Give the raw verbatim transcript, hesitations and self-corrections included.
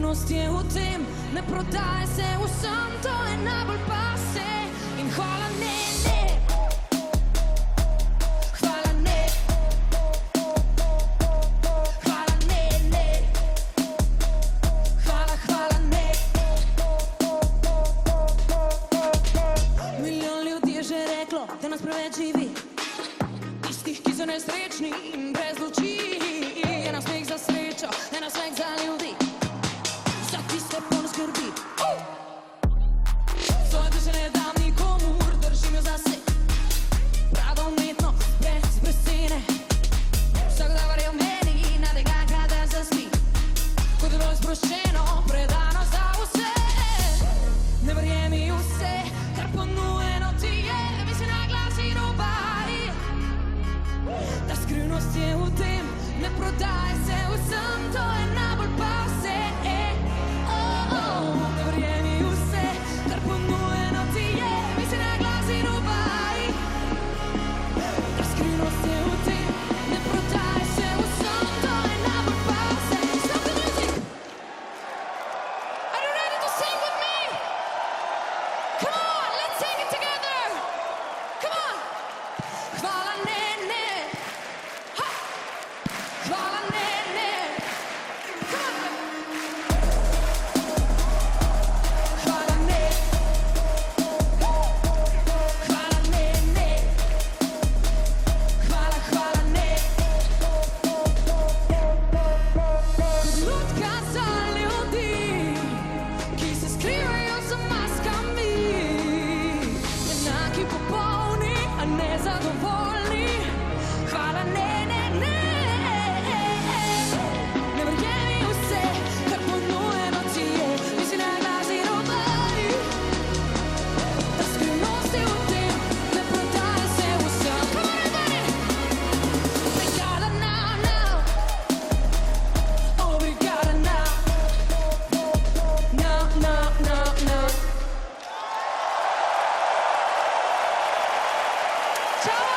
Skrivnost je v tem, ne prodaj se vsem, to je najbolj pase. In hvala ne, ne, hvala ne, hvala ne, ne, hvala, hvala ne. Milijon ljudi je že reklo, da nas preveč živi, tistih, ki so nesrečni in brez luči. En nasmeh za srečo, en nasmeh za ljudi, za tiste polno skrbi. Svoje duše ne dam nikomur, držim jo zase, prava umetnost, brez besede. Vsak da verje v meni, na tega, kadar zaspi, kot je bilo sproščeno, predano za vse. Ne verjemi vse, kar ponujeno ti je, mi se naglasi robaj. Ta skrivnost je v tem, ne prodaj se vsem, to je najbolj pase. Oh, oh, ne verjemi vse, kar ponujeno ti je, mi se naglasi robaj. Ta skrivnost je v tem, ne prodaj se vsem, to je najbolj pase. Stop the music! Are you ready to sing with me? Come on, let's sing it together! Come on! Hvala ne, ne, ha! Hvala ne, ne, come on! Hvala ne, hvala ne, ne, hvala, hvala ne. Kot lutka za ljudi, ki se skrivajo za maskami, enaki popolni, a ne zadovoljni. Hvala ne, ne, ne. Ne verjemi vse, kar ponujeno ti je, mi si naglasi robaj. Ta skrivnost je v tem, ne prodaj se vsem. Come on, everybody! Obrigada now, now. Obrigada now. Now, now, now, now. Ciao!